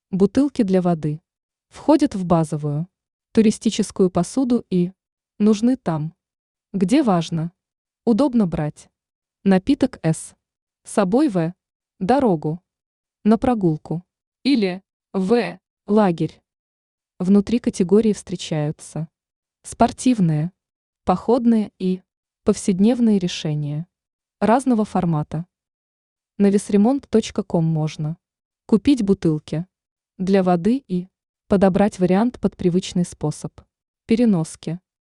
Бутылки для воды входят в базовую туристическую посуду и нужны там, где важно, удобно брать напиток с собой в дорогу, на прогулку или в лагерь. Внутри категории встречаются спортивные, походные и повседневные решения разного формата. На весремонт.ком можно купить бутылки для воды и подобрать вариант под привычный способ переноски.